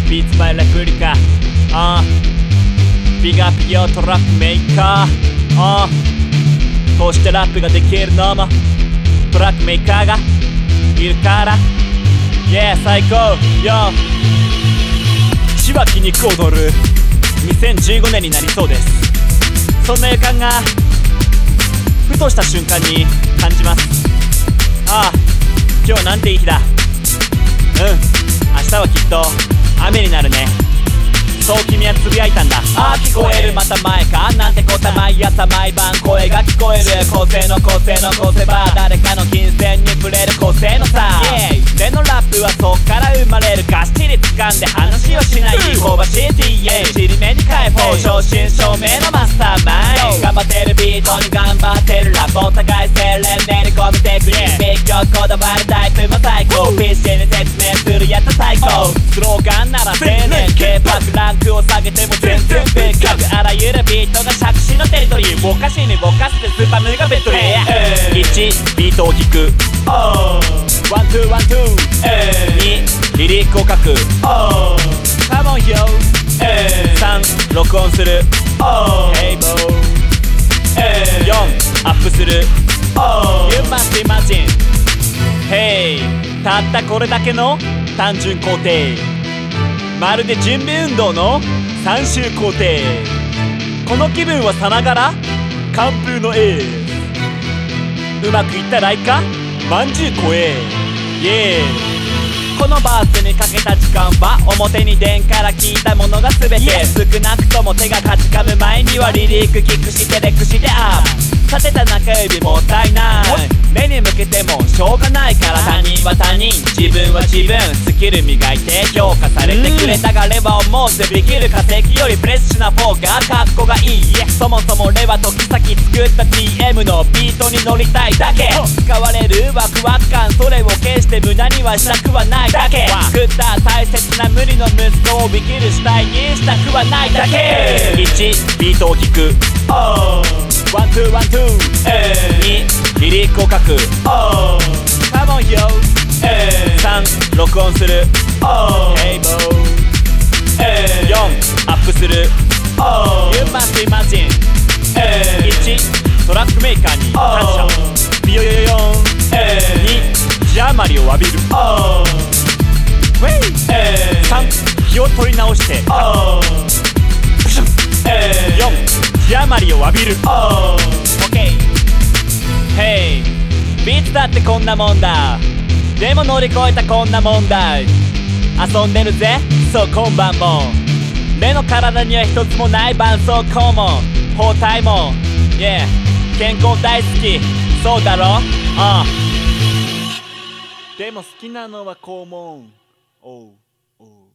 ビーツバイレプリカビッグアップよトラックメーカーこうしてラップができるのもトラックメーカーがいるから最高よ血は気にく踊る2015年になりそうです。そんな予感がふとした瞬間に感じます。今日はなんていい日だ。明日はきっと雨になるね。そう君はつぶやいたんだ。聞こえるまた前かなんてこと毎朝毎晩声が聞こえる。構成の構成の構成は誰かの金銭に触れる構成のさでのラップはそっから生まれる。がっしり掴んで話をしない香ばしい TA 尻目に解放正真正銘のマスターマイン頑張ってるビートに頑張ってるラップお互い精錬練り込むテクニック勉強こだわるタイプも最高 PC に説明するやつ最高スローガンなら青年 K-POP ランクを下げても全然別格あらゆるビートが杓子のテリトリーぼかしにぼかしてスーパーヌーがベッドリー1ビートを聴くワンツーワンツー2リリックを書くカモンよ3録音するヘイボー4アップする You must imagine Hey たったこれだけの単純工程まるで準備運動の3周工程この気分はさながら寒風のエースうまくいったらいかまんじゅう超えこのバースにかけた時間は表に出んから聞いたものが全て少なくとも手がかじかむ前にはリリックキックしてレクシでアップ立てた中指もったいない目に向けてもしょうがないから他人は他人自分は自分スキル磨いて評価されてくれたがレバーを持ってできる化石よりフレッシュなフォーがかっこがいいそもそもレは時先作った TM のビートに乗りたいだけ使われるワクワク感それを決して無駄にはしたくはないだけ作った大切な無理の息子を生きる主体にしたくはないだけ1ビートを聴くワンツーワンツー2リリックを書くカモンよ3録音するヘイボー4アップする You must imagine 1トラックメーカーに感謝ビヨヨヨヨン2字余りを浴びる3気を取り直して4字余りを浴びる OK Hey ビーツだってこんなもんだでも乗り越えたこんな問題遊んでるぜそう今晩も目の体には一つもない絆創膏も包帯も健康大好きそうだろでも好きなのは肛門おう